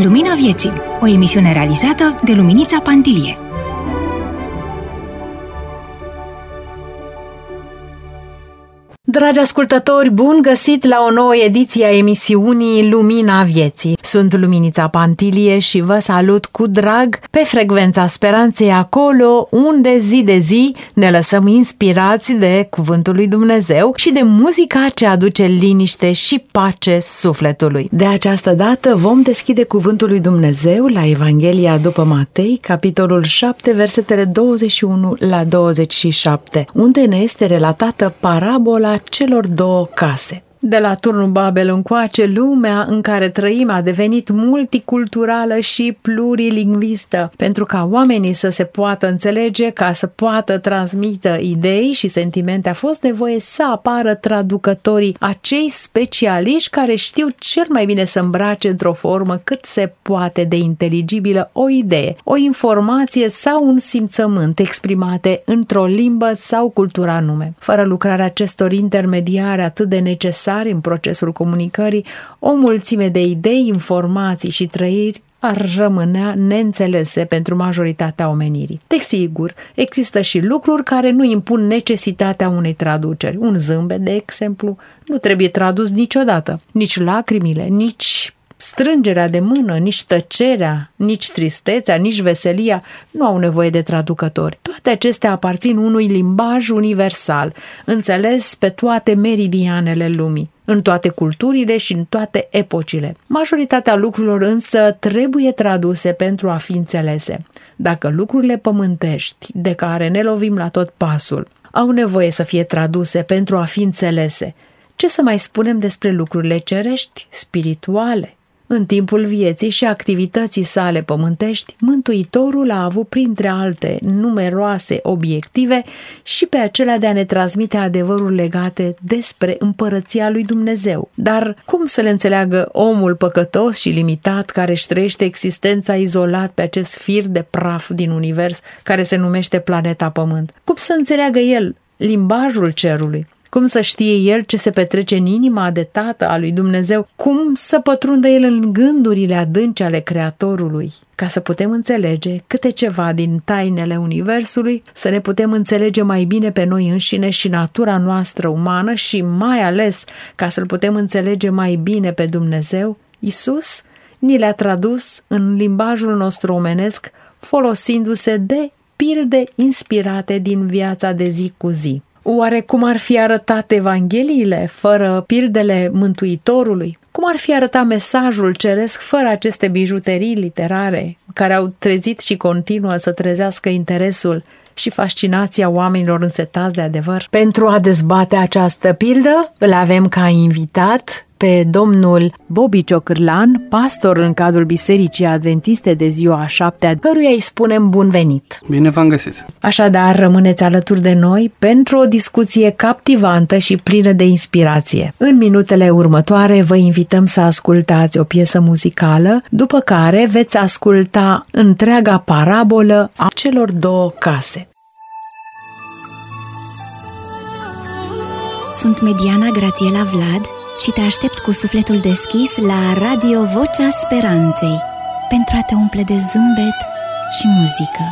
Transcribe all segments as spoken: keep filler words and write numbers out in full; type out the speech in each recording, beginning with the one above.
Lumina Vieții, o emisiune realizată de Luminița Pantilie. Dragi ascultători, bun găsit la o nouă ediție a emisiunii Lumina Vieții. Sunt Luminița Pantilie și vă salut cu drag pe frecvența speranței, acolo unde zi de zi ne lăsăm inspirați de Cuvântul lui Dumnezeu și de muzica ce aduce liniște și pace sufletului. De această dată vom deschide Cuvântul lui Dumnezeu la Evanghelia după Matei, capitolul șapte, versetele douăzeci și unu la douăzeci și șapte, unde ne este relatată parabola celor două case. De la turnul Babel încoace, lumea în care trăim a devenit multiculturală și plurilingvistă. Pentru ca oamenii să se poată înțelege, ca să poată transmită idei și sentimente, a fost nevoie să apară traducătorii, acei specialiști care știu cel mai bine să îmbrace într-o formă cât se poate de inteligibilă o idee, o informație sau un simțământ exprimate într-o limbă sau cultură anume. Fără lucrarea acestor intermediari atât de necesare în procesul comunicării, o mulțime de idei, informații și trăiri ar rămânea neînțelese pentru majoritatea omenirii. Desigur, există și lucruri care nu impun necesitatea unei traduceri. Un zâmbet, de exemplu, nu trebuie tradus niciodată. Nici lacrimile, nici strângerea de mână, nici tăcerea, nici tristețea, nici veselia nu au nevoie de traducători. Toate acestea aparțin unui limbaj universal, înțeles pe toate meridianele lumii, în toate culturile și în toate epocile. Majoritatea lucrurilor însă trebuie traduse pentru a fi înțelese. Dacă lucrurile pământești, de care ne lovim la tot pasul, au nevoie să fie traduse pentru a fi înțelese, ce să mai spunem despre lucrurile cerești, spirituale? În timpul vieții și activității sale pământești, Mântuitorul a avut printre alte numeroase obiective și pe acelea de a ne transmite adevăruri legate despre împărăția lui Dumnezeu. Dar cum să le înțeleagă omul păcătos și limitat care își trăiește existența izolat pe acest fir de praf din univers care se numește planeta Pământ? Cum să înțeleagă el limbajul cerului? Cum să știe el ce se petrece în inima de tată a lui Dumnezeu? Cum să pătrundă el în gândurile adânci ale Creatorului? Ca să putem înțelege câte ceva din tainele universului, să ne putem înțelege mai bine pe noi înșine și natura noastră umană și mai ales ca să-L putem înțelege mai bine pe Dumnezeu, Iisus ni le-a tradus în limbajul nostru omenesc, folosindu-se de pilde inspirate din viața de zi cu zi. Oare cum ar fi arătat Evangheliile fără pildele Mântuitorului? Cum ar fi arătat mesajul ceresc fără aceste bijuterii literare care au trezit și continuă să trezească interesul și fascinația oamenilor însetați de adevăr? Pentru a dezbate această pildă, îl avem ca invitat pe domnul Bobby Ciocârlan, pastor în cadrul Bisericii Adventiste de ziua a șaptea, căruia îi spunem bun venit. Bine v-am găsit! Așadar, rămâneți alături de noi pentru o discuție captivantă și plină de inspirație. În minutele următoare vă invităm să ascultați o piesă muzicală, după care veți asculta întreaga parabolă a celor două case. Sunt Mediana Grațiela Vlad și te aștept cu sufletul deschis la Radio Vocea Speranței pentru a te umple de zâmbet și muzică.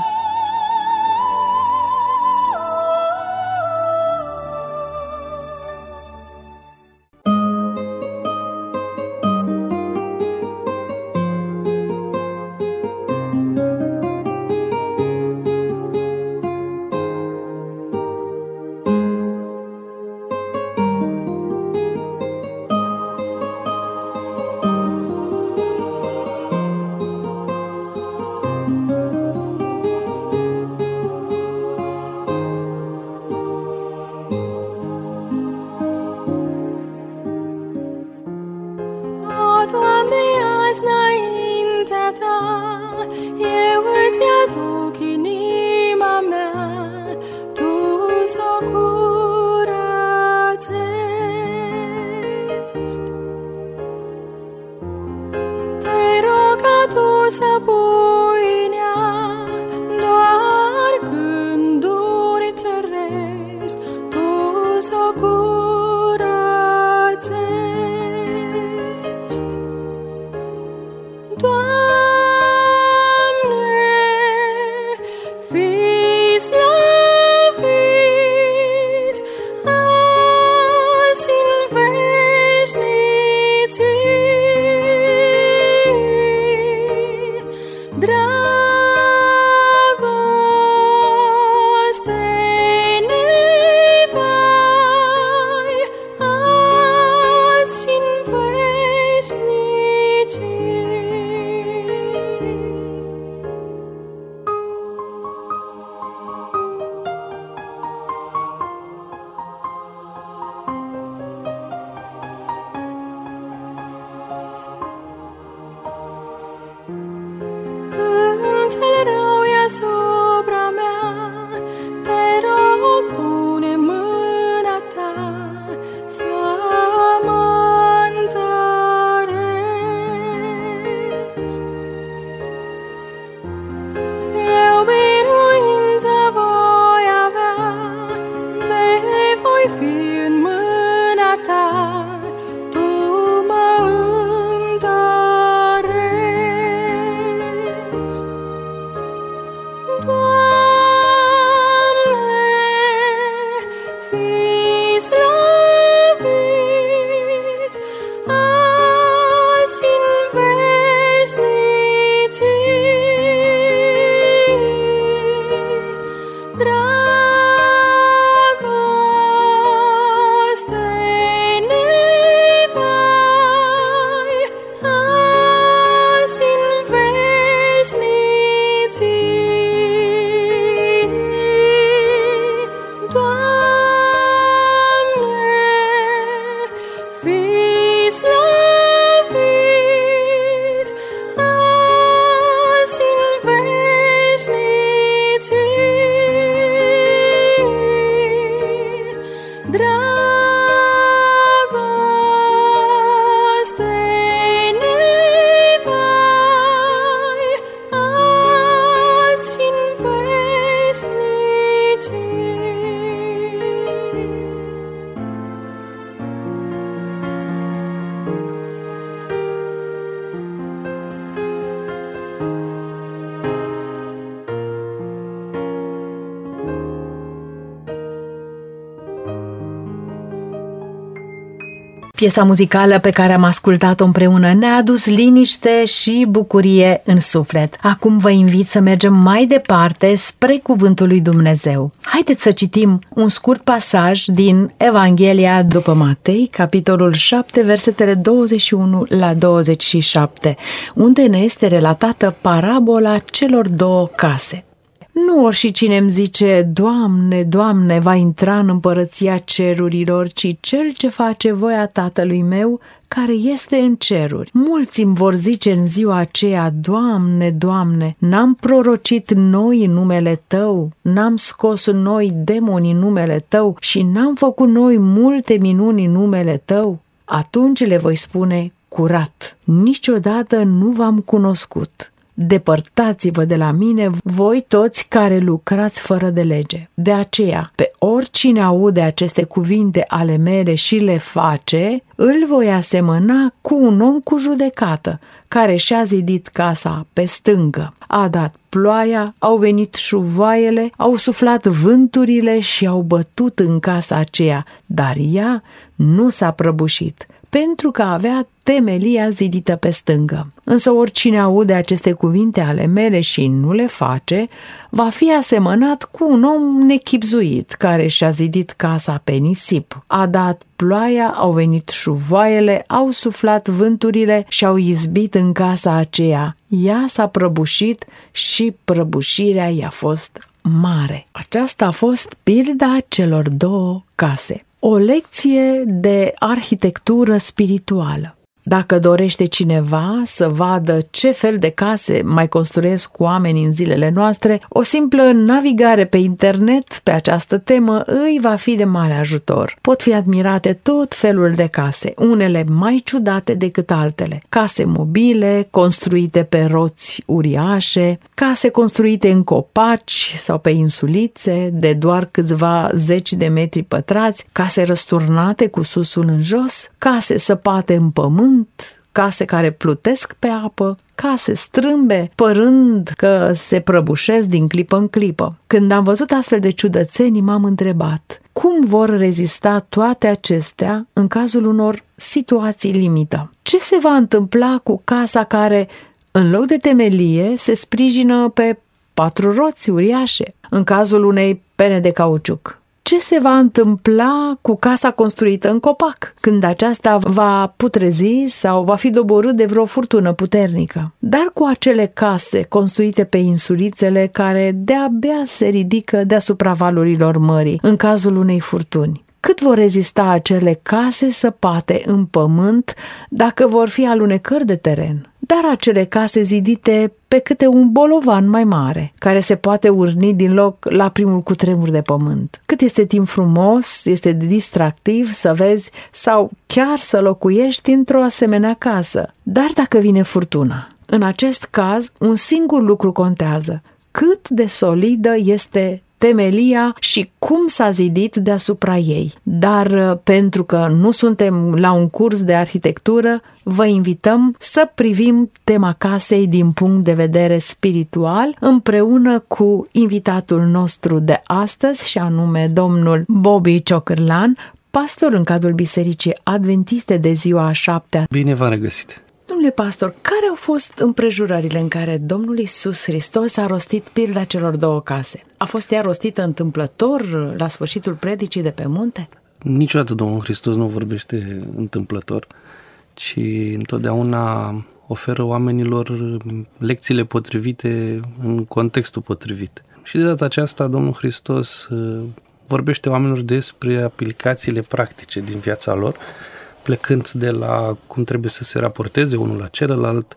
Piesa muzicală pe care am ascultat-o împreună ne-a adus liniște și bucurie în suflet. Acum vă invit să mergem mai departe spre Cuvântul lui Dumnezeu. Haideți să citim un scurt pasaj din Evanghelia după Matei, capitolul șapte, versetele douăzeci și unu la douăzeci și șapte, unde ne este relatată parabola celor două case. Nu oricine îmi zice, Doamne, Doamne, va intra în împărăția cerurilor, ci cel ce face voia Tatălui meu, care este în ceruri. Mulți îmi vor zice în ziua aceea, Doamne, Doamne, n-am prorocit noi în numele Tău, n-am scos noi demoni în numele Tău și n-am făcut noi multe minuni în numele Tău? Atunci le voi spune, curat, niciodată nu v-am cunoscut. Depărtați-vă de la mine, voi toți care lucrați fără de lege. De aceea, pe oricine aude aceste cuvinte ale mele și le face, îl voi asemăna cu un om cu judecată, care și-a zidit casa pe stângă. A dat ploaia, au venit șuvoaiele, au suflat vânturile și au bătut în casa aceea, dar ea nu s-a prăbușit, pentru că avea temelia zidită pe stângă. Însă oricine aude aceste cuvinte ale mele și nu le face, va fi asemănat cu un om nechibzuit, care și-a zidit casa pe nisip. A dat ploaia, au venit șuvoaiele, au suflat vânturile și au izbit în casa aceea. Ea s-a prăbușit și prăbușirea i-a fost mare. Aceasta a fost pilda celor două case. O lecție de arhitectură spirituală. Dacă dorește cineva să vadă ce fel de case mai construiesc oamenii în zilele noastre, o simplă navigare pe internet pe această temă îi va fi de mare ajutor. Pot fi admirate tot felul de case, unele mai ciudate decât altele. Case mobile, construite pe roți uriașe, case construite în copaci sau pe insulițe de doar câțiva zeci de metri pătrați, case răsturnate cu susul în jos, case săpate în pământ, case care plutesc pe apă, case strâmbe, părând că se prăbușesc din clipă în clipă. Când am văzut astfel de ciudățenii, m-am întrebat, cum vor rezista toate acestea în cazul unor situații limită? Ce se va întâmpla cu casa care, în loc de temelie, se sprijină pe patru roți uriașe, în cazul unei pene de cauciuc? Ce se va întâmpla cu casa construită în copac, când aceasta va putrezi sau va fi doborât de vreo furtună puternică? Dar cu acele case construite pe insulițele care de-abia se ridică deasupra valurilor mării, în cazul unei furtuni? Cât vor rezista acele case săpate în pământ dacă vor fi alunecări de teren? Dar acele case zidite pe câte un bolovan mai mare, care se poate urni din loc la primul cutremur de pământ. Cât este timp frumos, este distractiv să vezi sau chiar să locuiești într-o asemenea casă. Dar dacă vine furtuna, în acest caz, un singur lucru contează: cât de solidă este temelia și cum s-a zidit deasupra ei. Dar pentru că nu suntem la un curs de arhitectură, vă invităm să privim tema casei din punct de vedere spiritual împreună cu invitatul nostru de astăzi, și anume domnul Bobby Ciocârlan, pastor în cadrul Bisericii Adventiste de ziua a șaptea. Bine v-am regăsit! Domnule pastor, care au fost împrejurările în care Domnul Iisus Hristos a rostit pilda celor două case? A fost ea rostită întâmplător la sfârșitul predicii de pe munte? Niciodată Domnul Hristos nu vorbește întâmplător, ci întotdeauna oferă oamenilor lecțiile potrivite în contextul potrivit. Și de data aceasta Domnul Hristos vorbește oamenilor despre aplicațiile practice din viața lor, plecând de la cum trebuie să se raporteze unul la celălalt,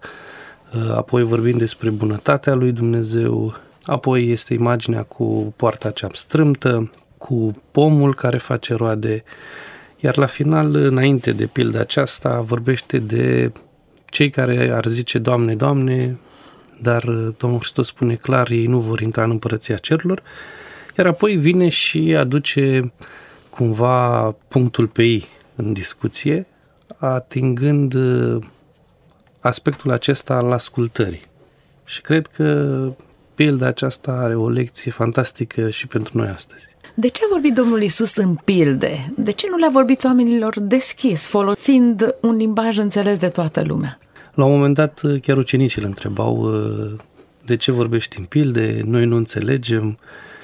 apoi vorbind despre bunătatea lui Dumnezeu, apoi este imaginea cu poarta cea strâmtă, cu pomul care face roade, iar la final, înainte de pilda aceasta, vorbește de cei care ar zice Doamne, Doamne, dar Domnul Hristos spune clar, ei nu vor intra în împărăția cerurilor, iar apoi vine și aduce cumva punctul pe i în discuție, atingând aspectul acesta al ascultării. Și cred că pilda aceasta are o lecție fantastică și pentru noi astăzi. De ce a vorbit Domnul Iisus în pilde? De ce nu le-a vorbit oamenilor deschis, folosind un limbaj înțeles de toată lumea? La un moment dat chiar ucenicii îl întrebau de ce vorbești în pilde, noi nu înțelegem.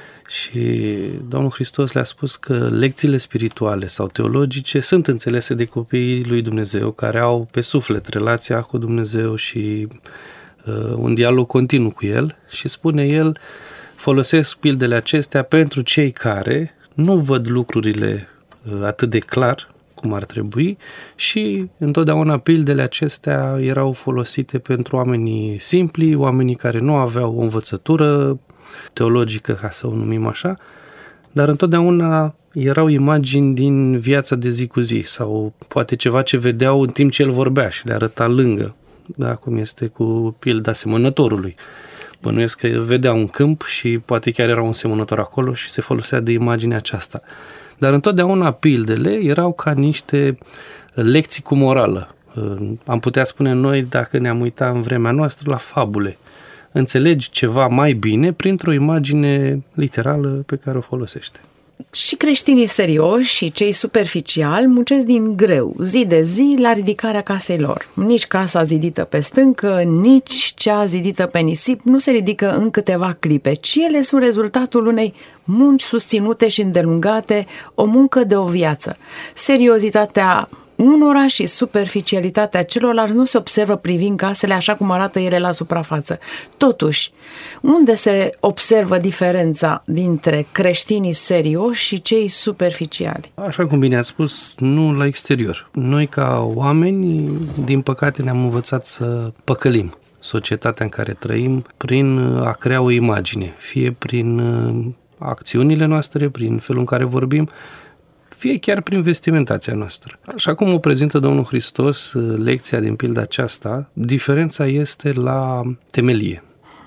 Și Domnul Hristos le-a spus că lecțiile spirituale sau teologice sunt înțelese de copiii lui Dumnezeu, care au pe suflet relația cu Dumnezeu și uh, un dialog continuu cu El. Și spune El, folosesc pildele acestea pentru cei care nu văd lucrurile uh, atât de clar cum ar trebui și întotdeauna pildele acestea erau folosite pentru oamenii simpli, oamenii care nu aveau o învățătură teologică, ca să o numim așa, dar întotdeauna erau imagini din viața de zi cu zi sau poate ceva ce vedeau în timp ce el vorbea și le arăta lângă, da, cum este cu pilda semănătorului. Bănuiesc că vedea un câmp și poate chiar era un semănător acolo și se folosea de imaginea aceasta. Dar întotdeauna pildele erau ca niște lecții cu morală. Am putea spune noi, dacă ne-am uitat în vremea noastră, la fabule. Înțelegi ceva mai bine printr-o imagine literală pe care o folosește. Și creștinii serioși și cei superficiali muncesc din greu, zi de zi, la ridicarea casei lor. Nici casa zidită pe stâncă, nici cea zidită pe nisip nu se ridică în câteva clipe, ci ele sunt rezultatul unei munci susținute și îndelungate, o muncă de o viață. Seriozitatea unora și superficialitatea celorlalți nu se observă privind casele așa cum arată ele la suprafață. Totuși, unde se observă diferența dintre creștinii serioși și cei superficiali? Așa cum bine ați spus, nu la exterior. Noi ca oameni, din păcate, ne-am învățat să păcălim societatea în care trăim prin a crea o imagine, fie prin acțiunile noastre, prin felul în care vorbim, fie chiar prin vestimentația noastră. Așa cum o prezintă Domnul Hristos lecția din pilda aceasta, diferența este la temelie.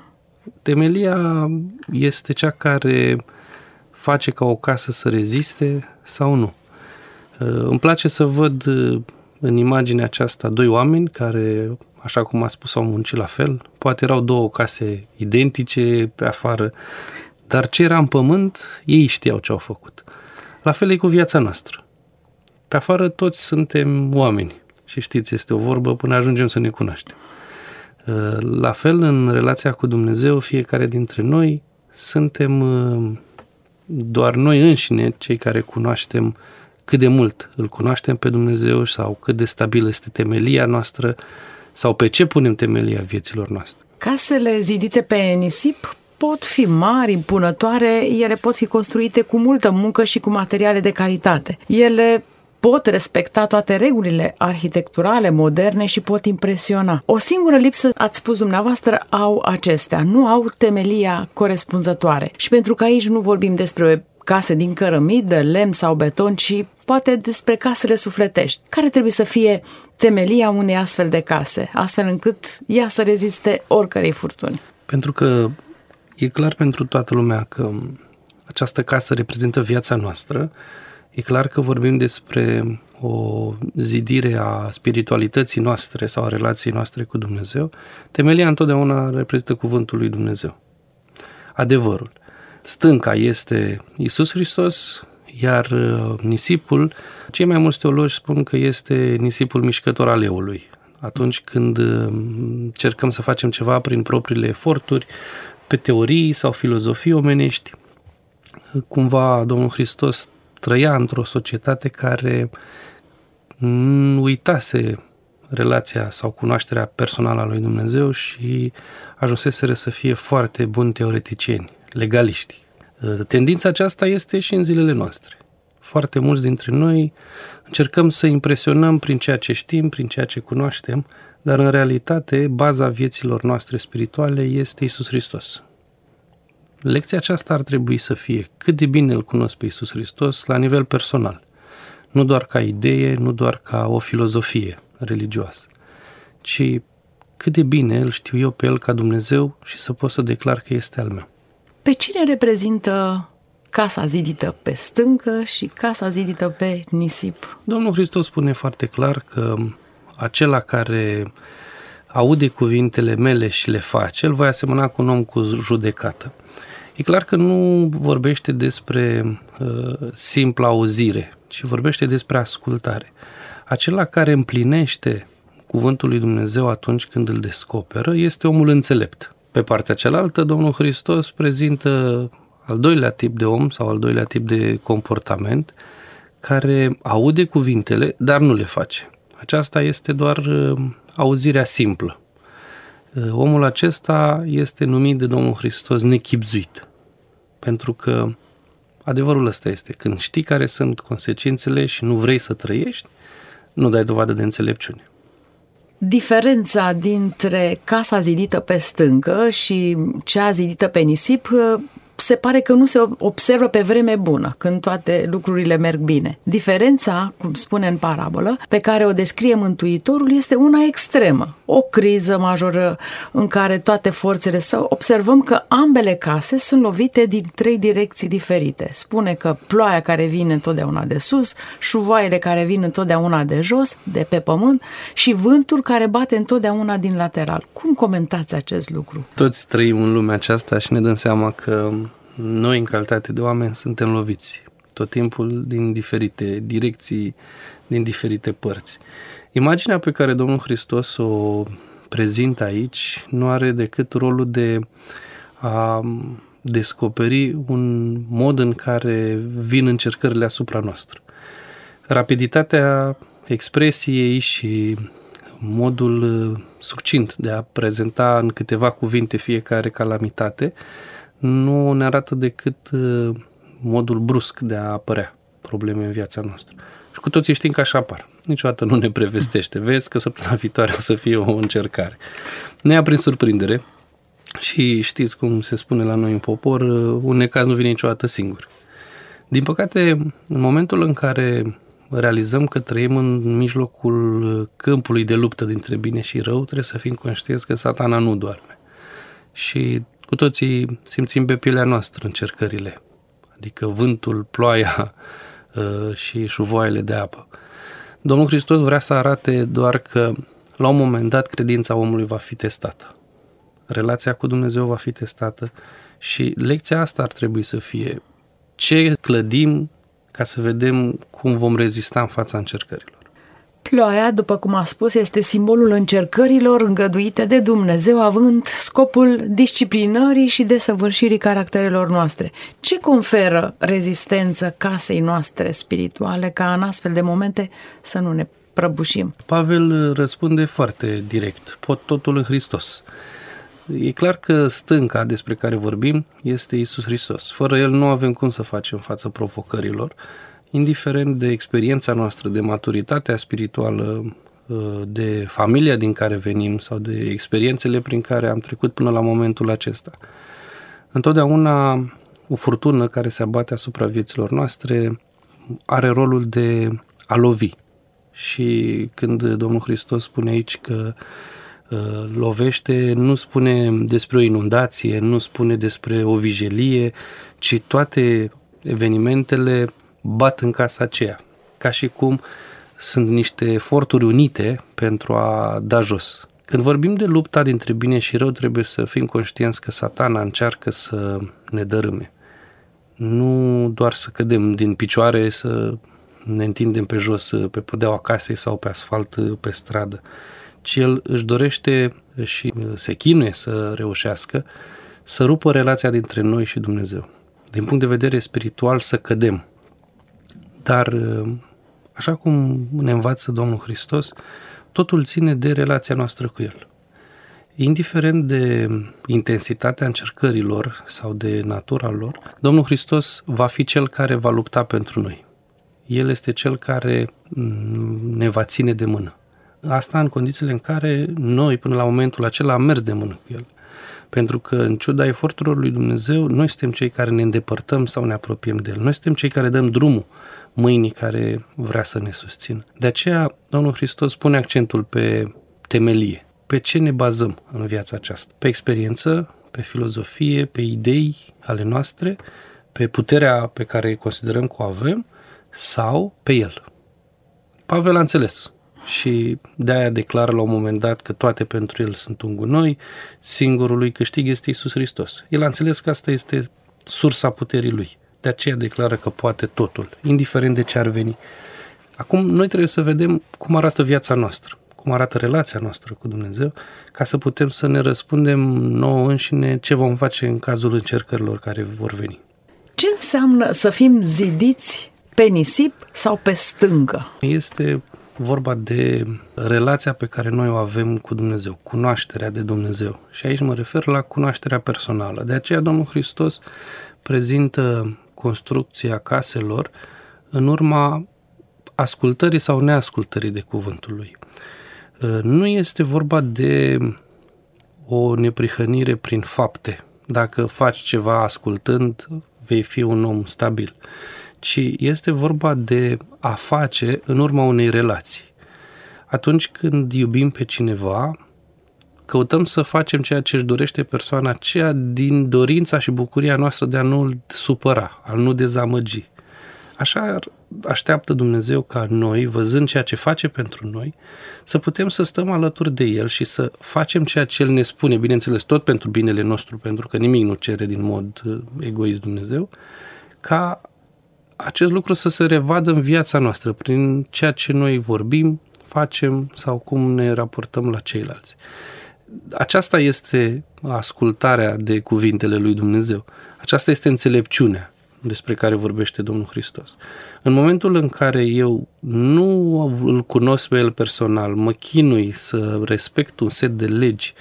Temelia este cea care face ca o casă să reziste sau nu. Îmi place să văd în imaginea aceasta doi oameni care, așa cum a spus, au muncit la fel. Poate erau două case identice pe afară, dar ce era în pământ, ei știau ce au făcut. La fel e cu viața noastră. Pe afară toți suntem oameni și știți, este o vorbă până ajungem să ne cunoaștem. La fel, în relația cu Dumnezeu, fiecare dintre noi suntem doar noi înșine cei care cunoaștem cât de mult îl cunoaștem pe Dumnezeu sau cât de stabilă este temelia noastră sau pe ce punem temelia vieților noastre. Casele zidite pe nisip pot fi mari, impunătoare, ele pot fi construite cu multă muncă și cu materiale de calitate. Ele pot respecta toate regulile arhitecturale, moderne și pot impresiona. O singură lipsă, ați spus dumneavoastră, au acestea. Nu au temelia corespunzătoare. Și pentru că aici nu vorbim despre case din cărămidă, lemn sau beton, ci poate despre casele sufletești. Care trebuie să fie temelia unei astfel de case, astfel încât ea să reziste oricărei furtuni? Pentru că e clar pentru toată lumea că această casă reprezintă viața noastră. E clar că vorbim despre o zidire a spiritualității noastre sau a relației noastre cu Dumnezeu. Temelia întotdeauna reprezintă cuvântul lui Dumnezeu. Adevărul. Stânca este Iisus Hristos, iar nisipul, cei mai mulți teologi spun că este nisipul mișcător al eului. Atunci când încercăm să facem ceva prin propriile eforturi, pe teorii sau filozofii omenești, cumva Domnul Hristos trăia într-o societate care uitase relația sau cunoașterea personală a lui Dumnezeu și ajunseseră să fie foarte buni teoreticieni, legaliști. Tendința aceasta este și în zilele noastre. Foarte mulți dintre noi încercăm să impresionăm prin ceea ce știm, prin ceea ce cunoaștem, dar în realitate baza vieților noastre spirituale este Iisus Hristos. Lecția aceasta ar trebui să fie cât de bine îl cunosc pe Iisus Hristos la nivel personal, nu doar ca idee, nu doar ca o filozofie religioasă, ci cât de bine îl știu eu pe El ca Dumnezeu și să pot să declar că este al meu. Pe cine reprezintă casa zidită pe stâncă și casa zidită pe nisip? Domnul Hristos spune foarte clar că acela care aude cuvintele mele și le face, el va asemăna cu un om cu judecată. E clar că nu vorbește despre uh, simpla auzire, ci vorbește despre ascultare. Acela care împlinește cuvântul lui Dumnezeu atunci când îl descoperă este omul înțelept. Pe partea cealaltă, Domnul Hristos prezintă al doilea tip de om sau al doilea tip de comportament care aude cuvintele, dar nu le face. Aceasta este doar uh, auzirea simplă. Uh, omul acesta este numit de Domnul Hristos nechibzuit. Pentru că adevărul ăsta este, când știi care sunt consecințele și nu vrei să trăiești, nu dai dovadă de înțelepciune. Diferența dintre casa zidită pe stâncă și cea zidită pe nisip se pare că nu se observă pe vreme bună, când toate lucrurile merg bine. Diferența, cum spune în parabolă, pe care o descrie Mântuitorul este una extremă. O criză majoră în care toate forțele să observăm că ambele case sunt lovite din trei direcții diferite. Spune că ploaia care vine întotdeauna de sus, șuvoaiele care vin întotdeauna de jos, de pe pământ și vântul care bate întotdeauna din lateral. Cum comentați acest lucru? Toți trăim în lumea aceasta și ne dăm seama că noi, în calitate de oameni, suntem loviți tot timpul din diferite direcții, din diferite părți. Imaginea pe care Domnul Hristos o prezintă aici nu are decât rolul de a descoperi un mod în care vin încercările asupra noastră. Rapiditatea expresiei și modul succint de a prezenta în câteva cuvinte fiecare calamitate nu ne arată decât modul brusc de a apărea probleme în viața noastră. Și cu toții știm că așa apar. Niciodată nu ne prevestește. Vezi că săptămâna viitoare o să fie o încercare. Ne ia prin surprindere și știți cum se spune la noi în popor, un necaz nu vine niciodată singur. Din păcate, în momentul în care realizăm că trăim în mijlocul câmpului de luptă dintre bine și rău, trebuie să fim conștienți că Satana nu doarme. Și cu toții simțim pe pielea noastră încercările, adică vântul, ploaia și șuvoaiele de apă. Domnul Hristos vrea să arate doar că la un moment dat credința omului va fi testată. Relația cu Dumnezeu va fi testată și lecția asta ar trebui să fie ce clădim ca să vedem cum vom rezista în fața încercărilor. Ploaia, după cum a spus, este simbolul încercărilor îngăduite de Dumnezeu, având scopul disciplinării și desăvârșirii caracterelor noastre. Ce conferă rezistență casei noastre spirituale ca în astfel de momente să nu ne prăbușim? Pavel răspunde foarte direct, pot totul în Hristos. E clar că stânca despre care vorbim este Iisus Hristos. Fără El nu avem cum să facem față provocărilor, indiferent de experiența noastră, de maturitatea spirituală, de familia din care venim sau de experiențele prin care am trecut până la momentul acesta. Întotdeauna o furtună care se abate asupra vieților noastre are rolul de a lovi. Și când Domnul Hristos spune aici că lovește, nu spune despre o inundație, nu spune despre o vijelie, ci toate evenimentele bat în casa aceea, ca și cum sunt niște eforturi unite pentru a da jos. Când vorbim de lupta dintre bine și rău, trebuie să fim conștienți că Satana încearcă să ne dărâme. Nu doar să cădem din picioare, să ne întindem pe jos, pe podeaua casei sau pe asfalt, pe stradă, ci el își dorește și se chinuie să reușească să rupă relația dintre noi și Dumnezeu. Din punct de vedere spiritual să cădem. Dar, așa cum ne învață Domnul Hristos, totul ține de relația noastră cu El. Indiferent de intensitatea încercărilor sau de natura lor, Domnul Hristos va fi Cel care va lupta pentru noi. El este Cel care ne va ține de mână. Asta în condițiile în care noi, până la momentul acela, am mers de mână cu El. Pentru că, în ciuda eforturilor lui Dumnezeu, noi suntem cei care ne îndepărtăm sau ne apropiem de El. Noi suntem cei care dăm drumul mâinii care vrea să ne susțină. De aceea, Domnul Hristos pune accentul pe temelie. Pe ce ne bazăm în viața aceasta? Pe experiență, pe filozofie, pe idei ale noastre, pe puterea pe care considerăm că o avem sau pe El. Pavel a înțeles și de-aia declară la un moment dat că toate pentru El sunt un gunoi, singurul lui câștig este Iisus Hristos. El a înțeles că asta este sursa puterii Lui. De aceea declară că poate totul, indiferent de ce ar veni. Acum, noi trebuie să vedem cum arată viața noastră, cum arată relația noastră cu Dumnezeu, ca să putem să ne răspundem nouă înșine ce vom face în cazul încercărilor care vor veni. Ce înseamnă să fim zidiți pe nisip sau pe stâncă? Este vorba de relația pe care noi o avem cu Dumnezeu, cunoașterea de Dumnezeu. Și aici mă refer la cunoașterea personală. De aceea Domnul Hristos prezintă construcția caselor în urma ascultării sau neascultării de cuvântul Lui. Nu este vorba de o neprihănire prin fapte. Dacă faci ceva ascultând, vei fi un om stabil. Ci este vorba de a face în urma unei relații. Atunci când iubim pe cineva, căutăm să facem ceea ce își dorește persoana aceea din dorința și bucuria noastră de a nu-l supăra, a nu dezamăgi. Așa așteaptă Dumnezeu ca noi, văzând ceea ce face pentru noi, să putem să stăm alături de El și să facem ceea ce El ne spune, bineînțeles tot pentru binele nostru, pentru că nimic nu cere din mod egoist Dumnezeu, ca acest lucru să se revadă în viața noastră, prin ceea ce noi vorbim, facem sau cum ne raportăm la ceilalți. Aceasta este ascultarea de cuvintele lui Dumnezeu. Aceasta este înțelepciunea despre care vorbește Domnul Hristos. În momentul în care eu nu îl cunosc pe El personal, mă chinui să respect un set de legi,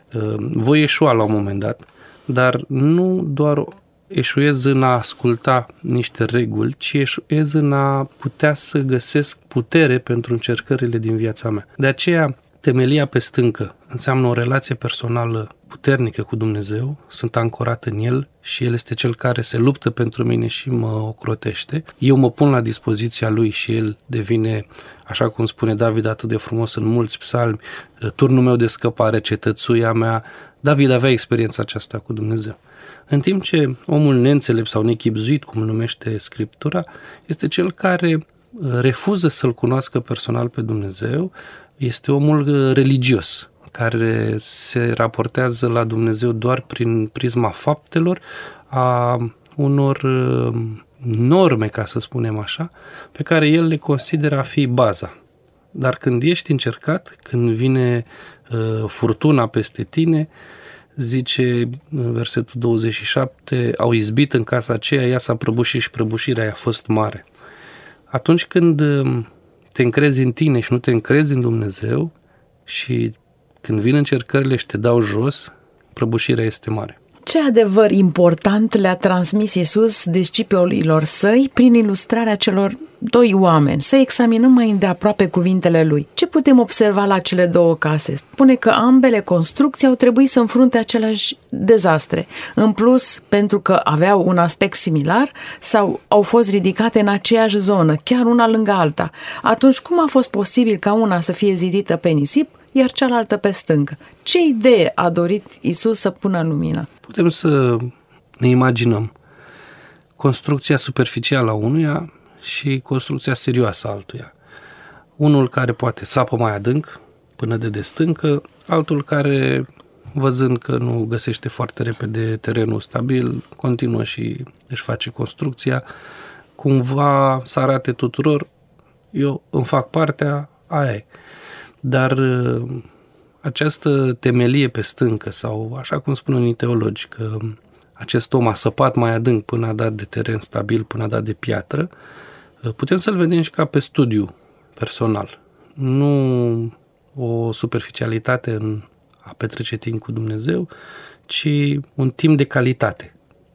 voi eșua la un moment dat, dar nu doar eșuez în a asculta niște reguli, ci eșuez în a putea să găsesc putere pentru încercările din viața mea. De aceea, temelia pe stâncă înseamnă o relație personală puternică cu Dumnezeu, sunt ancorat în El și El este Cel care se luptă pentru mine și mă ocrotește. Eu mă pun la dispoziția Lui și El devine, așa cum spune David atât de frumos în mulți psalmi, turnul meu de scăpare, cetățuia mea. David avea experiența aceasta cu Dumnezeu. În timp ce omul neînțelept sau nechibzuit, cum numește Scriptura, este cel care refuză să-L cunoască personal pe Dumnezeu, este omul religios, care se raportează la Dumnezeu doar prin prisma faptelor, a unor norme, ca să spunem așa, pe care el le consideră a fi baza. Dar când ești încercat, când vine uh, furtuna peste tine, zice în versetul douăzeci și șapte, au izbit în casa aceea, ea s-a prăbușit și prăbușirea i-a fost mare. Atunci când te încrezi în tine și nu te încrezi în Dumnezeu și când vin încercările și te dau jos, prăbușirea este mare. Ce adevăr important le-a transmis Iisus discipolilor săi prin ilustrarea celor doi oameni? Să examinăm mai îndeaproape cuvintele lui. Ce putem observa la cele două case? Spune că ambele construcții au trebuit să înfrunte aceleași dezastre. În plus, pentru că aveau un aspect similar sau au fost ridicate în aceeași zonă, chiar una lângă alta. Atunci, cum a fost posibil ca una să fie zidită pe nisip, iar cealaltă pe stâncă? Ce idee a dorit Iisus să pună în lumină? Putem să ne imaginăm construcția superficială a unuia și construcția serioasă a altuia. Unul care poate sapă mai adânc până de de stâncă, altul care, văzând că nu găsește foarte repede terenul stabil, continuă și își face construcția, cumva să arate tuturor, eu îmi fac partea, aia e. Dar această temelie pe stâncă sau, așa cum spun unii teologi, că acest om a săpat mai adânc până a dat de teren stabil, până a dat de piatră, putem să-l vedem și ca pe studiu personal. Nu o superficialitate în a petrece timp cu Dumnezeu, ci un timp de calitate.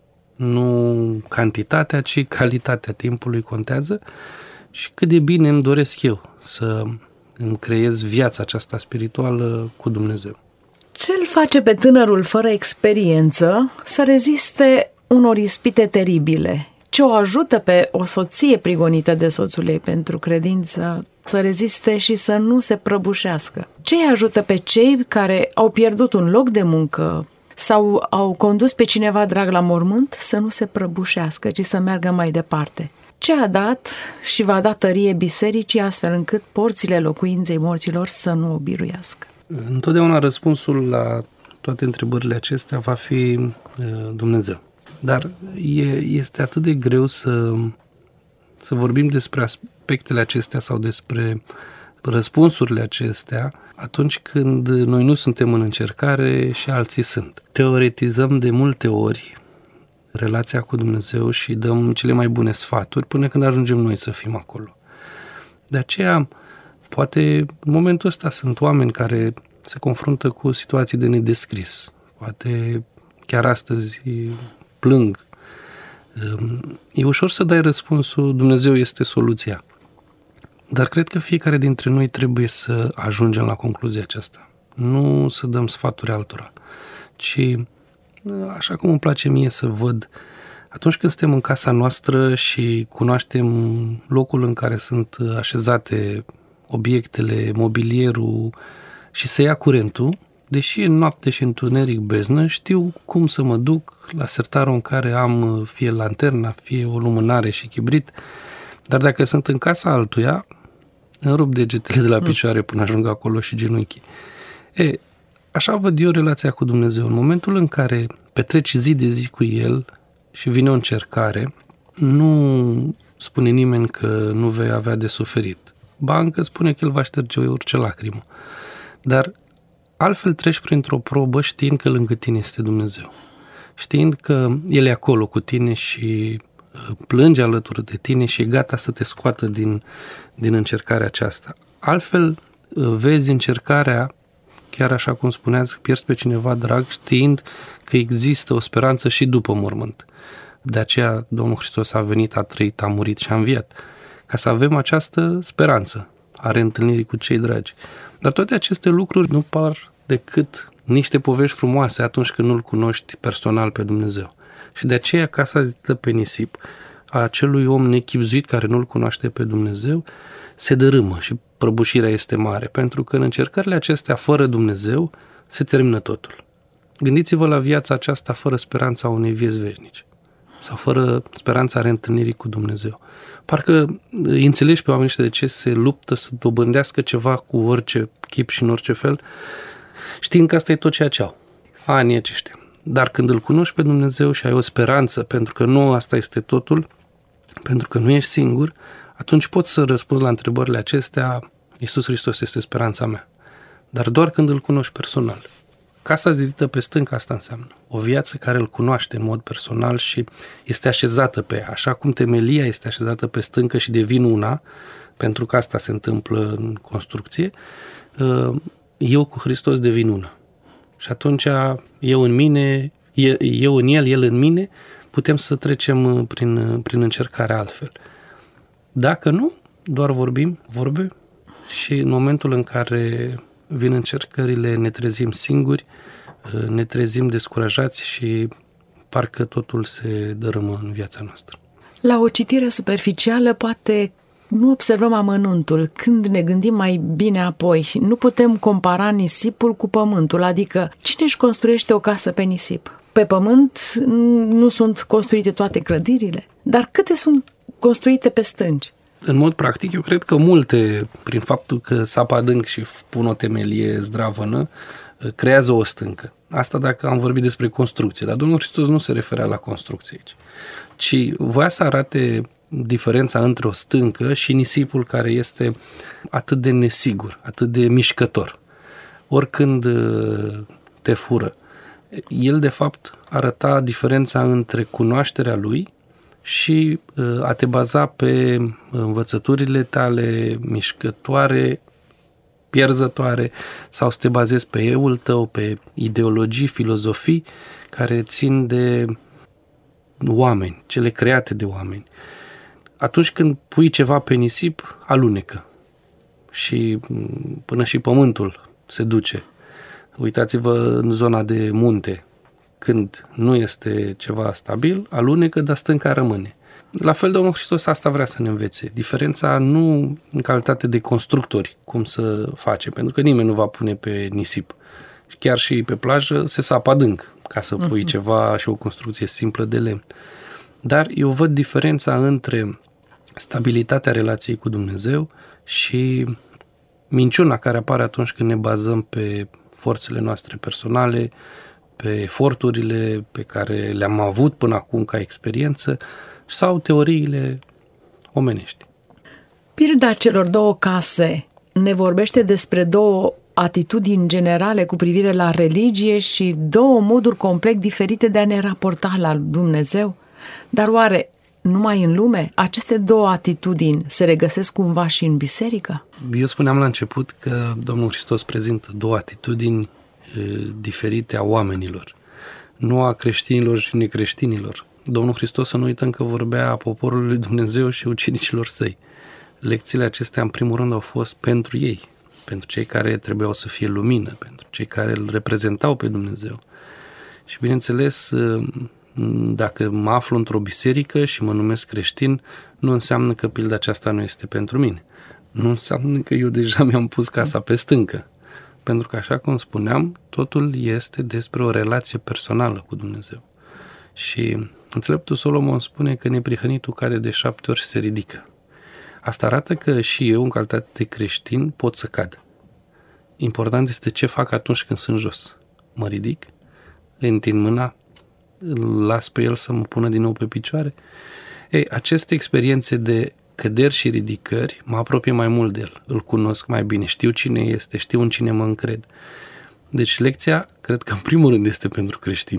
Nu cantitatea, ci calitatea timpului contează și cât de bine îmi doresc eu să îmi creez viața aceasta spirituală cu Dumnezeu. Ce îl face pe tânărul fără experiență să reziste unor ispite teribile? Ce o ajută pe o soție prigonită de soțul ei pentru credință să reziste și să nu se prăbușească? Ce îi ajută pe cei care au pierdut un loc de muncă sau au condus pe cineva drag la mormânt să nu se prăbușească, ci să meargă mai departe? Ce a dat și va da tărie bisericii astfel încât porțile locuinței morților să nu o biruiască? Întotdeauna răspunsul la toate întrebările acestea va fi Dumnezeu. Dar e, este atât de greu să, să vorbim despre aspectele acestea sau despre răspunsurile acestea atunci când noi nu suntem în încercare și alții sunt. Teoretizăm de multe ori relația cu Dumnezeu și dăm cele mai bune sfaturi până când ajungem noi să fim acolo. De aceea, poate în momentul ăsta sunt oameni care se confruntă cu situații de nedescris. Poate chiar astăzi plâng. E ușor să dai răspunsul, Dumnezeu este soluția. Dar cred că fiecare dintre noi trebuie să ajungem la concluzia aceasta. Nu să dăm sfaturi altora, ci așa cum îmi place mie să văd, atunci când suntem în casa noastră și cunoaștem locul în care sunt așezate obiectele, mobilierul și să ia curentul, deși e noapte și întuneric beznă, știu cum să mă duc la sertarul în care am fie lanterna, fie o lumânare și chibrit, dar dacă sunt în casa altuia, îmi rup degetele de la picioare până ajung acolo și genunchii. E, așa văd eu relația cu Dumnezeu. În momentul în care petreci zi de zi cu El și vine o încercare, nu spune nimeni că nu vei avea de suferit. Ba încă spune că El va șterge orice lacrimă. Dar altfel treci printr-o probă știind că lângă tine este Dumnezeu. Știind că El e acolo cu tine și plânge alături de tine și e gata să te scoată din, din încercarea aceasta. Altfel vezi încercarea, chiar așa cum spuneați, pierzi pe cineva drag știind că există o speranță și după mormânt. De aceea Domnul Hristos a venit, a trăit, a murit și a înviat, ca să avem această speranță a reîntâlnirii cu cei dragi. Dar toate aceste lucruri nu par decât niște povești frumoase atunci când nu-L cunoști personal pe Dumnezeu. Și de aceea casa zidită pe nisip a acelui om nechibzuit care nu-L cunoaște pe Dumnezeu se dărâmă și prăbușirea este mare, pentru că în încercările acestea fără Dumnezeu se termină totul. Gândiți-vă la viața aceasta fără speranța unei vieți veșnice sau fără speranța reîntâlnirii cu Dumnezeu. Parcă îi înțelegi pe oamenii ăștia de ce se luptă să dobândească ceva cu orice chip și în orice fel, știind că asta e tot ceea ce au. Anii aceștia. Dar când îl cunoști pe Dumnezeu și ai o speranță, pentru că nu asta este totul, pentru că nu ești singur, atunci poți să răspunzi la întrebările acestea, Iisus Hristos este speranța mea. Dar doar când îl cunoști personal. Casa zidită pe stâncă asta înseamnă o viață care îl cunoaște în mod personal și este așezată pe ea, așa cum temelia este așezată pe stâncă și devin una, pentru că asta se întâmplă în construcție, eu cu Hristos devin una. Și atunci eu în mine, eu în El, El în mine, putem să trecem prin, prin încercare altfel. Dacă nu, doar vorbim vorbe și în momentul în care vin încercările ne trezim singuri, ne trezim descurajați și parcă totul se dărâmă în viața noastră. La o citire superficială poate nu observăm amănuntul. Când ne gândim mai bine apoi, nu putem compara nisipul cu pământul, adică cine își construiește o casă pe nisip? Pe pământ nu sunt construite toate clădirile, dar câte sunt construite pe stânci? În mod practic, eu cred că multe, prin faptul că sapă adânc și pun o temelie zdravănă, creează o stâncă. Asta dacă am vorbit despre construcție, dar Domnul Hristos nu se referea la construcție aici, ci voia să arate diferența între o stâncă și nisipul care este atât de nesigur, atât de mișcător. Oricând te fură. El, de fapt, arăta diferența între cunoașterea lui și a te baza pe învățăturile tale mișcătoare, pierzătoare, sau să te bazezi pe eul tău, pe ideologii, filozofii care țin de oameni, cele create de oameni. Atunci când pui ceva pe nisip, alunecă și până și pământul se duce. Uitați-vă în zona de munte, când nu este ceva stabil, alunecă, dar stânca rămâne. La fel, Domnul Hristos asta vrea să ne învețe. Diferența nu în calitate de constructori, cum să face, pentru că nimeni nu va pune pe nisip. Chiar și pe plajă se sapă adânc ca să pui uh-huh. ceva și o construcție simplă de lemn. Dar eu văd diferența între stabilitatea relației cu Dumnezeu și minciuna care apare atunci când ne bazăm pe forțele noastre personale, pe eforturile pe care le-am avut până acum ca experiență sau teoriile omenești. Pilda celor două case ne vorbește despre două atitudini generale cu privire la religie și două moduri complet diferite de a ne raporta la Dumnezeu. Dar oare numai în lume aceste două atitudini se regăsesc cumva și în biserică? Eu spuneam la început că Domnul Hristos prezintă două atitudini e, diferite a oamenilor, nu a creștinilor și necreștinilor. Domnul Hristos, să nu uităm că vorbea a poporului lui Dumnezeu și ucenicilor săi. Lecțiile acestea, în primul rând, au fost pentru ei, pentru cei care trebuiau să fie lumină, pentru cei care îl reprezentau pe Dumnezeu. Și, bineînțeles, dacă mă aflu într-o biserică și mă numesc creștin, nu înseamnă că pilda aceasta nu este pentru mine. Nu înseamnă că eu deja mi-am pus casa pe stâncă. Pentru că, așa cum spuneam, totul este despre o relație personală cu Dumnezeu. Și înțeleptul Solomon spune că neprihănitul care de șapte ori se ridică. Asta arată că și eu, în calitate de creștin, pot să cad. Important este ce fac atunci când sunt jos. Mă ridic, îi întind mâna, îl las pe el să mă pună din nou pe picioare. Ei, aceste experiențe de căderi și ridicări mă apropie mai mult de el. Îl cunosc mai bine, știu cine este, știu în cine mă încred. Deci lecția, cred că în primul rând este pentru creștini.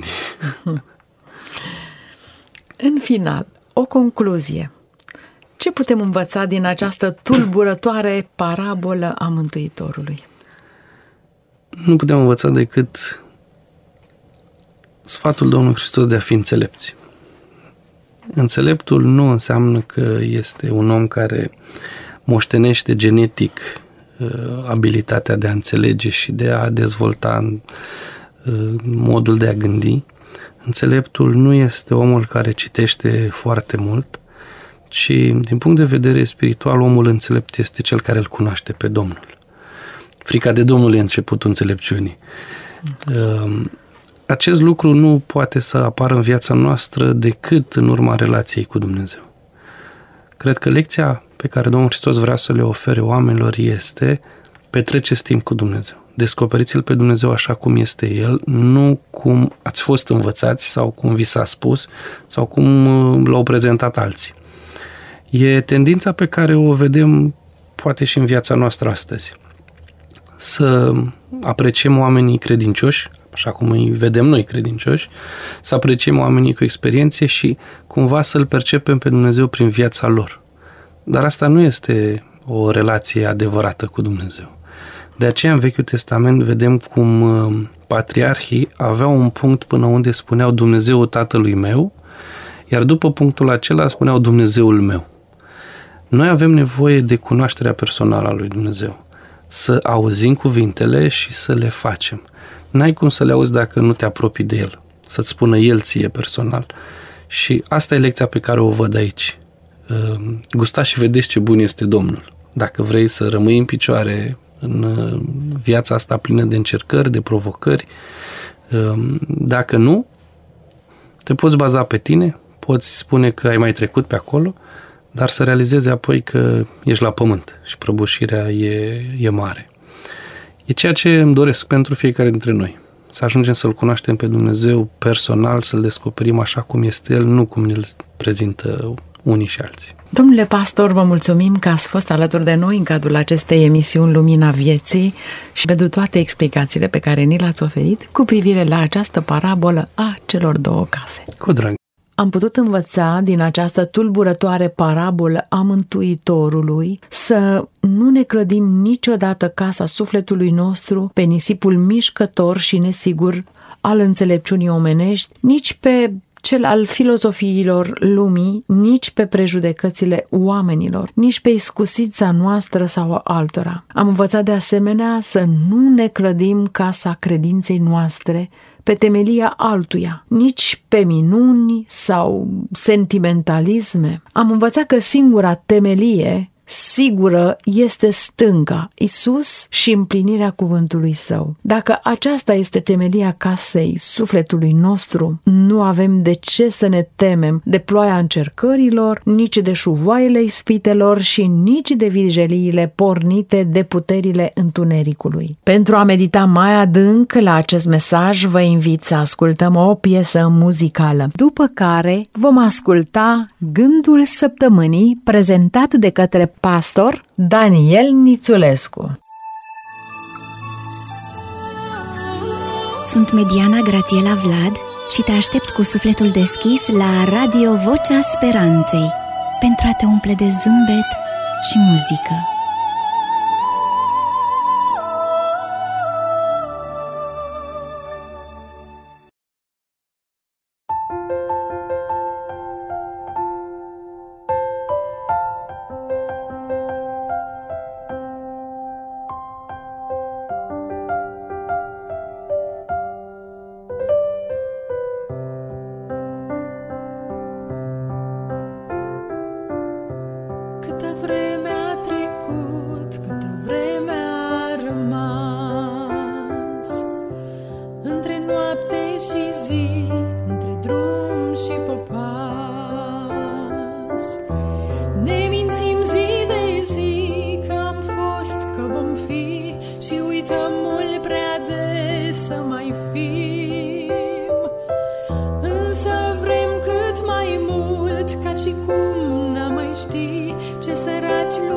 În final, o concluzie. Ce putem învăța din această tulburătoare parabolă a Mântuitorului? Nu putem învăța decât sfatul Domnului Hristos de a fi înțelepți. Înțeleptul nu înseamnă că este un om care moștenește genetic uh, abilitatea de a înțelege și de a dezvolta uh, modul de a gândi. Înțeleptul nu este omul care citește foarte mult, ci din punct de vedere spiritual, omul înțelept este cel care îl cunoaște pe Domnul. Frica de Domnul e începutul înțelepciunii. Uh, Acest lucru nu poate să apară în viața noastră decât în urma relației cu Dumnezeu. Cred că lecția pe care Domnul Hristos vrea să le ofere oamenilor este: petreceți timp cu Dumnezeu. Descoperiți-L pe Dumnezeu așa cum este El, nu cum ați fost învățați sau cum vi s-a spus sau cum l-au prezentat alții. E tendința pe care o vedem poate și în viața noastră astăzi. Să apreciem oamenii credincioși, așa cum îi vedem noi credincioși, să apreciem oamenii cu experiențe și cumva să-L percepem pe Dumnezeu prin viața lor. Dar asta nu este o relație adevărată cu Dumnezeu. De aceea, în Vechiul Testament, vedem cum patriarhii aveau un punct până unde spuneau Dumnezeul tatălui meu, iar după punctul acela spuneau Dumnezeul meu. Noi avem nevoie de cunoașterea personală a lui Dumnezeu, să auzim cuvintele și să le facem. N-ai cum să le auzi dacă nu te apropii de El, să-ți spună El ție personal. Și asta e lecția pe care o văd aici. Gustați și vedeți ce bun este Domnul. Dacă vrei să rămâi în picioare în viața asta plină de încercări, de provocări, dacă nu, te poți baza pe tine, poți spune că ai mai trecut pe acolo, dar să realizezi apoi că ești la pământ și prăbușirea e, e mare. E ceea ce îmi doresc pentru fiecare dintre noi. Să ajungem să-L cunoaștem pe Dumnezeu personal, să-L descoperim așa cum este El, nu cum ne-L prezintă unii și alții. Domnule pastor, vă mulțumim că ați fost alături de noi în cadrul acestei emisiuni Lumina Vieții și pentru toate explicațiile pe care ni le-ați oferit cu privire la această parabolă a celor două case. Cu drag. Am putut învăța din această tulburătoare parabolă a Mântuitorului să nu ne clădim niciodată casa sufletului nostru pe nisipul mișcător și nesigur al înțelepciunii omenești, nici pe cel al filozofiilor lumii, nici pe prejudecățile oamenilor, nici pe iscusița noastră sau altora. Am învățat de asemenea să nu ne clădim casa credinței noastre pe temelia altuia, nici pe minuni sau sentimentalisme. Am învățat că singura temelie sigură este stânca, Isus și împlinirea cuvântului Său. Dacă aceasta este temelia casei sufletului nostru, nu avem de ce să ne temem de ploaia încercărilor, nici de șuvoaiele ispitelor și nici de vigeliile pornite de puterile întunericului. Pentru a medita mai adânc la acest mesaj, vă invit să ascultăm o piesă muzicală, după care vom asculta Gândul Săptămânii, prezentat de către pastor Daniel Nițulescu. Sunt Mediana Grațiela Vlad și te aștept cu sufletul deschis la Radio Vocea Speranței pentru a te umple de zâmbet și muzică. Câtă vreme a trecut, câtă vreme a rămas între noapte și zi, între drum și popas. Ne mințim zi de zi că am fost, că vom fi și uităm mult prea des să mai fim. Însă vrem cât mai mult, ca și cum n-am mai ști ce săraci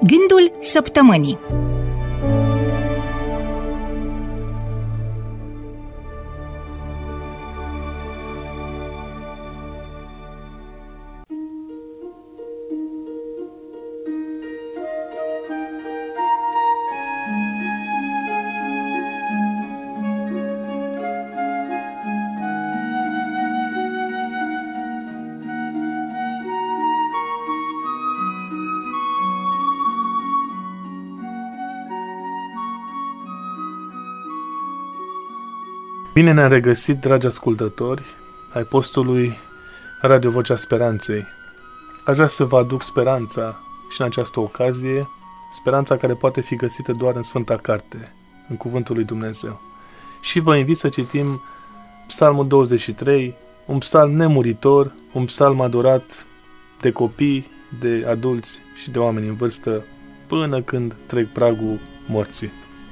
Gândul săptămânii. Bine ne-am regăsit, dragi ascultători, ai postului Radio Vocea Speranței. Aș vrea să vă aduc speranța și în această ocazie, speranța care poate fi găsită doar în Sfânta Carte, în Cuvântul lui Dumnezeu. Și vă invit să citim Psalmul douăzeci și trei, un psalm nemuritor, un psalm adorat de copii, de adulți și de oameni în vârstă, până când trec pragul morții.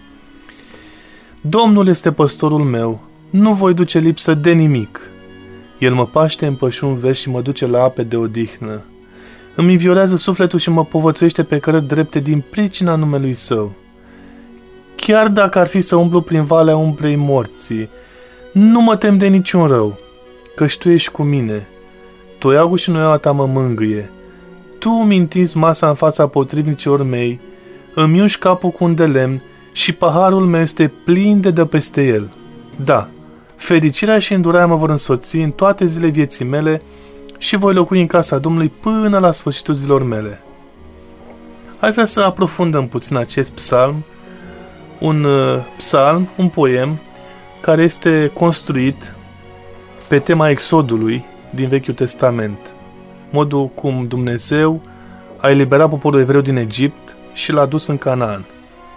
Domnul este păstorul meu, nu voi duce lipsă de nimic. El mă paște în pășuni verzi și mă duce la ape de odihnă. Îmi înviorează sufletul și mă povățuiește pe cărări drepte din pricina numelui Său. Chiar dacă ar fi să umblu prin valea umbrei morții, nu mă tem de niciun rău, căci Tu ești cu mine. Toiagul și noioaua Ta mă mângâie. Tu îmi întinzi masa în fața potrivnicilor mei, îmi ungi capul cu un de lemn și paharul meu este plin de dă peste el. Da, fericirea și îndurarea mă vor însoți în toate zilele vieții mele și voi locui în casa Domnului până la sfârșitul zilor mele. Aș vrea să aprofundăm puțin acest psalm, un uh, psalm, un poem, care este construit pe tema exodului din Vechiul Testament. Modul cum Dumnezeu a eliberat poporul evreu din Egipt și l-a dus în Canaan.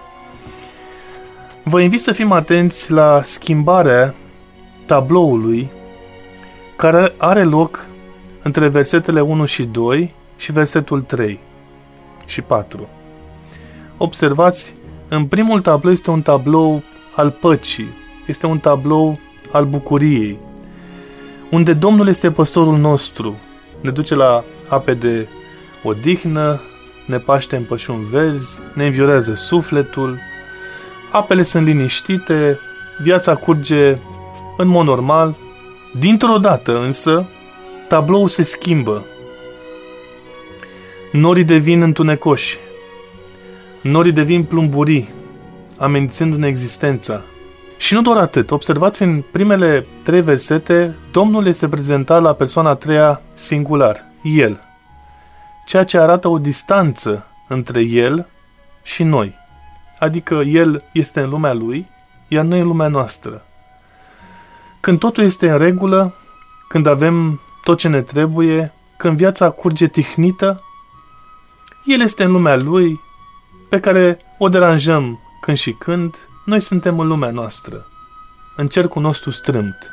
Vă invit să fim atenți la schimbarea tabloului care are loc între versetele unu și doi și versetul trei și patru. Observați, în primul tablou este un tablou al păcii, este un tablou al bucuriei, unde Domnul este păstorul nostru, ne duce la ape de odihnă, ne paște în pășuni verzi, ne înviorează sufletul, apele sunt liniștite, viața curge în mod normal. Dintr-o dată însă, tabloul se schimbă. Norii devin întunecoși, norii devin plumburii, amenințându-ne existența. Și nu doar atât, observați în primele trei versete, Domnul este prezentat la persoana a treia singular, El, ceea ce arată o distanță între El și noi. Adică El este în lumea Lui, iar noi în lumea noastră. Când totul este în regulă, când avem tot ce ne trebuie, când viața curge tihnită, El este în lumea Lui, pe care o deranjăm când și când, noi suntem în lumea noastră, în cercul nostru strâmt.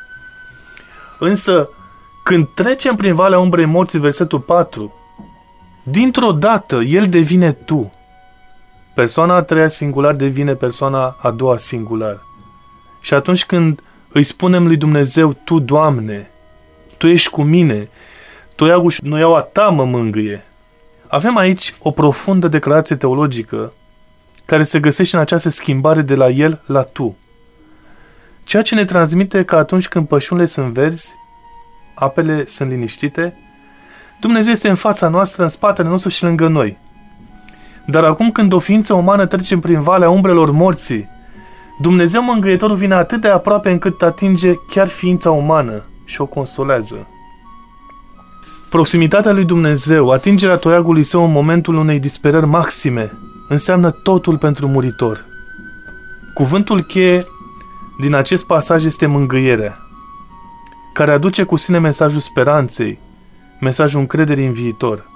Însă, când trecem prin valea umbrei morții, versetul patru, dintr-o dată El devine Tu. Persoana a treia singular devine persoana a doua singular. Și atunci când îi spunem lui Dumnezeu, Tu, Doamne, Tu ești cu mine, toiagul și noioaua Ta mă mângâie. Avem aici o profundă declarație teologică care se găsește în această schimbare de la El la Tu. Ceea ce ne transmite că atunci când pășunile sunt verzi, apele sunt liniștite, Dumnezeu este în fața noastră, în spatele nostru și lângă noi. Dar acum când o ființă umană trece prin valea umbrelor morții, Dumnezeu mângâietorul vine atât de aproape încât atinge chiar ființa umană și o consolează. Proximitatea lui Dumnezeu, atingerea toiagului Său în momentul unei disperări maxime, înseamnă totul pentru muritor. Cuvântul cheie din acest pasaj este mângâierea, care aduce cu sine mesajul speranței, mesajul încrederii în viitor.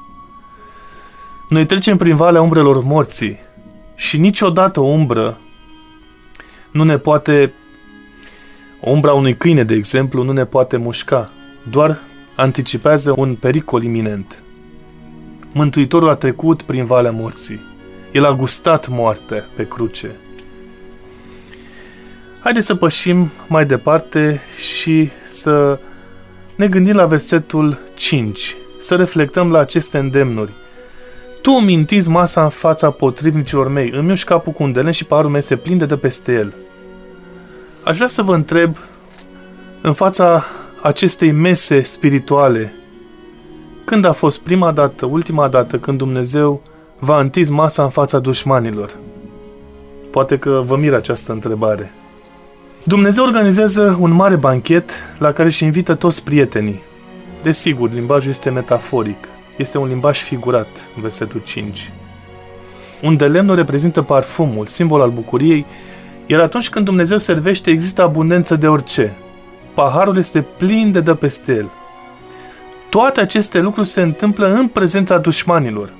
Noi trecem prin valea umbrelor morții și niciodată o umbră nu ne poate, umbra unui câine, de exemplu, nu ne poate mușca, doar anticipează un pericol iminent. Mântuitorul a trecut prin valea morții. El a gustat moartea pe cruce. Haideți să pășim mai departe și să ne gândim la versetul cinci, să reflectăm la aceste îndemnuri. Tu Tu îmi întinzi masa în fața potrivnicilor mei, îmi uși capul cu un de lemn și paharul meu se plinde de peste el. Aș vrea să vă întreb, în fața acestei mese spirituale, când a fost prima dată, ultima dată când Dumnezeu v-a întins masa în fața dușmanilor? Poate că vă miră această întrebare. Dumnezeu organizează un mare banchet la care își invită toți prietenii. Desigur, limbajul este metaforic, este un limbaj figurat, în versetul cinci. Un de lemn reprezintă parfumul, simbol al bucuriei, iar atunci când Dumnezeu servește, există abundență de orice. Paharul este plin de dă peste el. Toate aceste lucruri se întâmplă în prezența dușmanilor.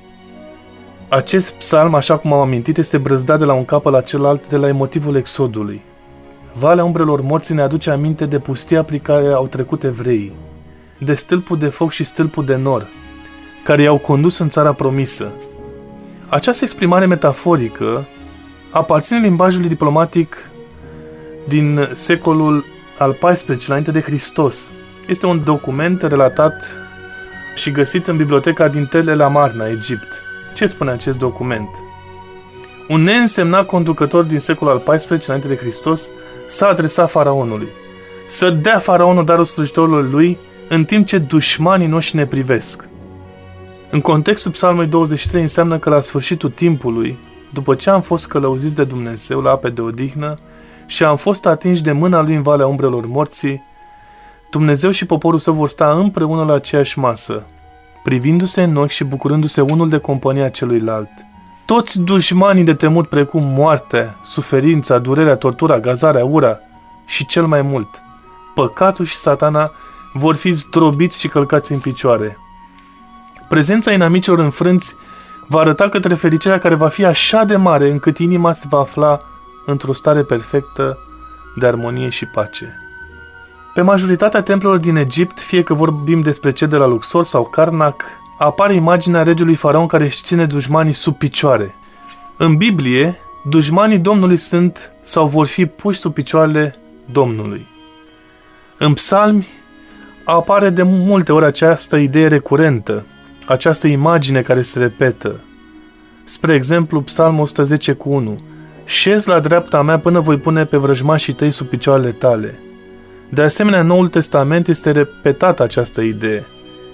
Acest psalm, așa cum am amintit, este brăzdat de la un capăt la celălalt de la motivul Exodului. Valea umbrelor morții ne aduce aminte de pustia prin care au trecut evreii, de stâlpul de foc și stâlpul de nor, care i-au condus în țara promisă. Această exprimare metaforică aparține limbajului diplomatic din secolul al paisprezecelea înainte de Hristos. Este un document relatat și găsit în biblioteca din Tel El Amarna, Egipt. Ce spune acest document? Un neînsemnat conducător din secolul al paisprezecelea înainte de Hristos s-a adresat faraonului să dea faraonul darul slujitorilor lui în timp ce dușmanii noștri ne privesc. În contextul psalmului douăzeci și trei înseamnă că la sfârșitul timpului, după ce am fost călăuziți de Dumnezeu la ape de odihnă și am fost atinși de mâna lui în valea umbrelor morții, Dumnezeu și poporul său vor sta împreună la aceeași masă, privindu-se în ochi și bucurându-se unul de compania celuilalt. Toți dușmanii de temut precum moartea, suferința, durerea, tortura, gazarea, ura și cel mai mult, păcatul și satana vor fi zdrobiți și călcați în picioare. Prezența inamicilor înfrânți va arăta către fericirea care va fi așa de mare încât inima se va afla într-o stare perfectă de armonie și pace. Pe majoritatea templelor din Egipt, fie că vorbim despre cel de la Luxor sau Karnak, apare imaginea regelui faraon care își ține dușmanii sub picioare. În Biblie, dușmanii Domnului sunt sau vor fi puși sub picioarele Domnului. În psalmi apare de multe ori această idee recurentă, această imagine care se repetă. Spre exemplu, Psalmul o sută zece cu unu. Șez la dreapta mea până voi pune pe vrăjmașii tăi sub picioarele tale. De asemenea, în Noul Testament este repetată această idee.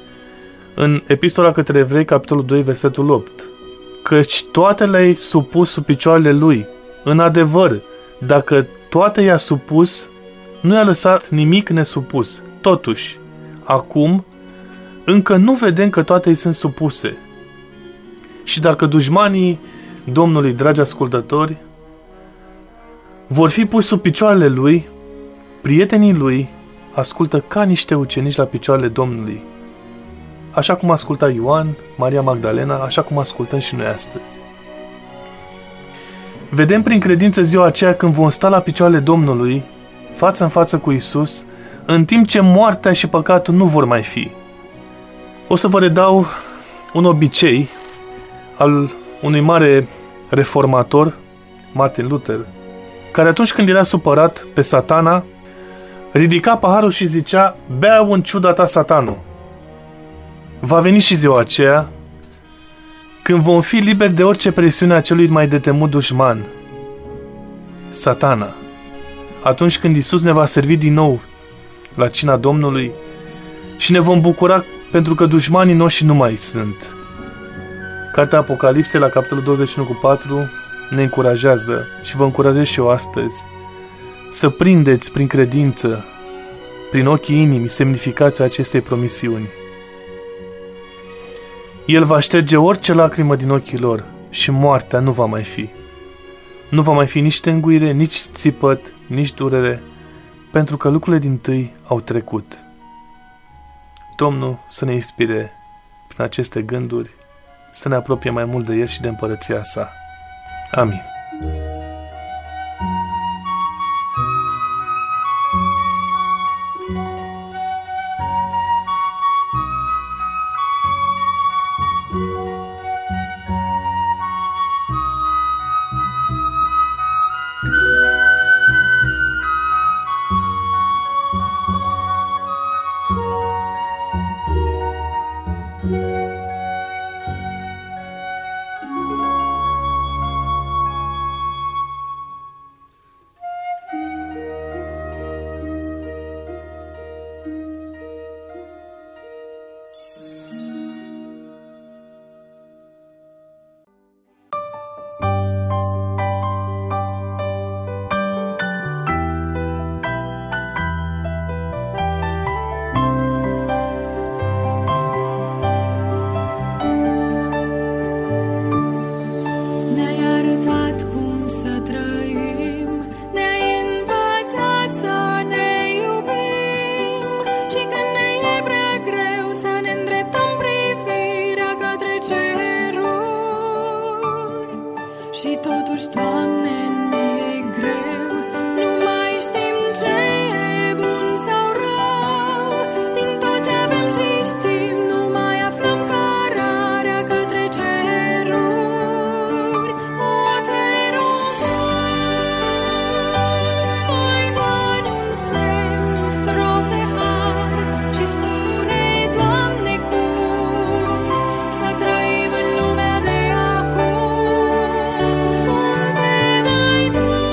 În Epistola către Evrei, capitolul doi, versetul opt. Căci toate le-ai supus sub picioarele lui. În adevăr, dacă toate i-a supus, nu i-a lăsat nimic nesupus. Totuși, acum, încă nu vedem că toate îi sunt supuse. Și dacă dușmanii Domnului, dragi ascultători, vor fi puși sub picioarele lui, prietenii lui ascultă ca niște ucenici la picioarele Domnului. Așa cum asculta Ioan, Maria Magdalena, așa cum ascultăm și noi astăzi. Vedem prin credință ziua aceea când vom sta la picioarele Domnului, față în față cu Isus, în timp ce moartea și păcatul nu vor mai fi. O să vă redau un obicei al unui mare reformator, Martin Luther, care atunci când era supărat pe satana, ridica paharul și zicea: beau în ciuda ta, satano. Va veni și ziua aceea când vom fi liberi de orice presiune a celui mai de temut dușman, satana. Atunci când Iisus ne va servi din nou la cina Domnului și ne vom bucura pentru că dușmanii noștri nu mai sunt. Cartea Apocalipsei, la capitolul douăzeci și unu cu patru, ne încurajează și vă încurajez și eu astăzi să prindeți prin credință, prin ochii inimii, semnificația acestei promisiuni. El va șterge orice lacrimă din ochii lor și moartea nu va mai fi. Nu va mai fi nici tânguire, nici țipăt, nici durere, pentru că lucrurile dintâi au trecut. Domnul să ne inspire prin aceste gânduri, să ne apropie mai mult de El și de împărăția sa. Amin. Și totuși, Doamne, ne e greu, nu mai știm ce e bun sau rău. Din tot ce avem și știm, nu mai aflăm cărarea către ceruri. O, te rog, mai dă-ne un semn, un strop de har și spune, Doamne, cum să trăim în lumea de acum. Suntem ai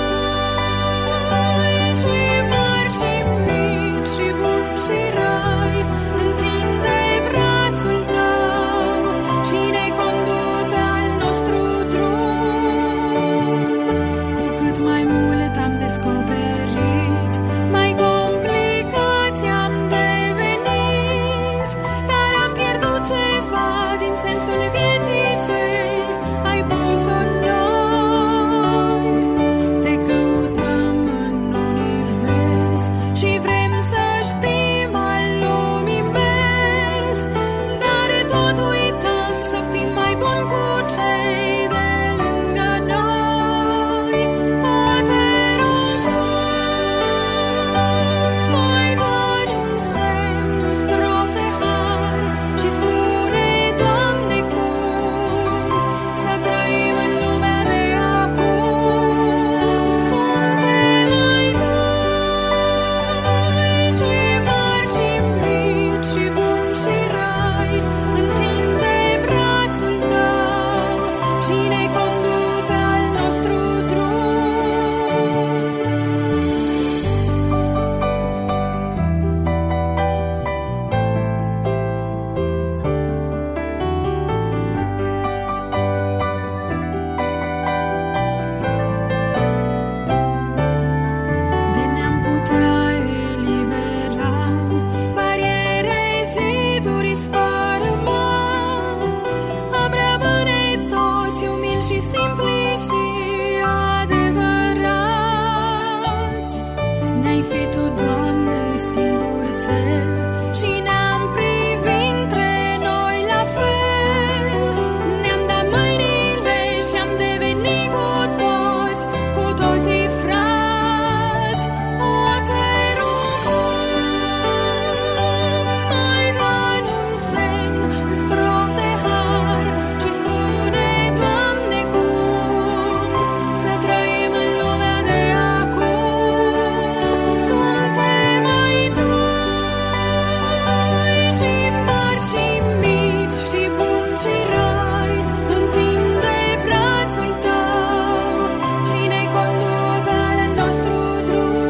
Tăi și mari și mici și buni și răi. Întinde brațul Tău și ne conduc pe al nostru drum. Cu cât mai mult am descoperit, mai complicați am devenit. Dar am pierdut ceva din sensul vieții ce ai pus-o în noi. Te căutăm în univers și vrem să știm al lumii mers. Dar tot uităm să fim mai buni cu cei de lângă noi. O, te rog, mai dă-ne un semn, un strop de har și spune, Doamne, cum să trăim în lumea de acum. Suntem ai Tăi și mari și mici și buni și răi. Întinde brațul Tău și ne conduc pe al nostru drum. De ne-am putea elibera, bariere, ziduri sfărâma, am rămâne toți umili și simpli și adevărați. Ne-ai fi Tu, Doamne, singur cel și ne-am privi între noi la fel. Ne-am dat mâinile și am devenit cu toți, cu toții frați. O, te rog, mai dă-ne un semn, un strop de har și spune, Doamne, cum să trăim în lumea de acum. Suntem ai Tăi și mari și mici și buni și răi. Întinde brațul Tău și ne conduc pe al nostru drum.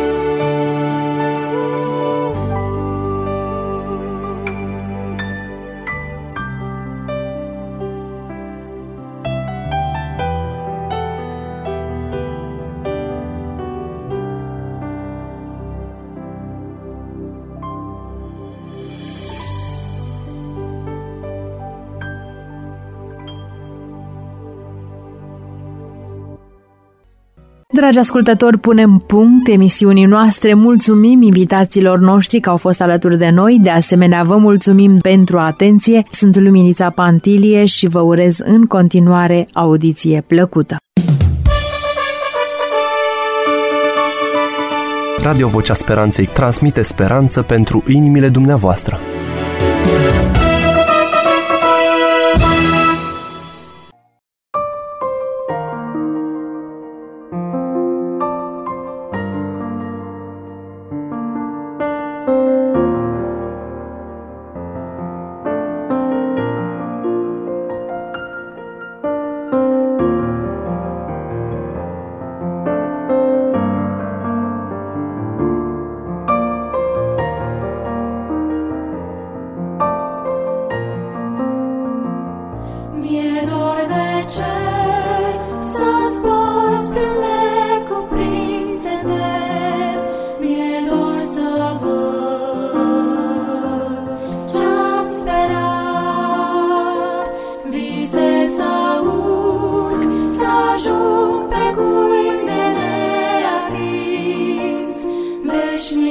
Dragi ascultători, punem punct emisiunii noastre. Mulțumim invitațiilor noștri că au fost alături de noi. De asemenea, vă mulțumim pentru atenție. Sunt Luminița Pantilie și vă urez în continuare audiție plăcută. Radio Vocea Speranței transmite speranță pentru inimile dumneavoastră. Veșnic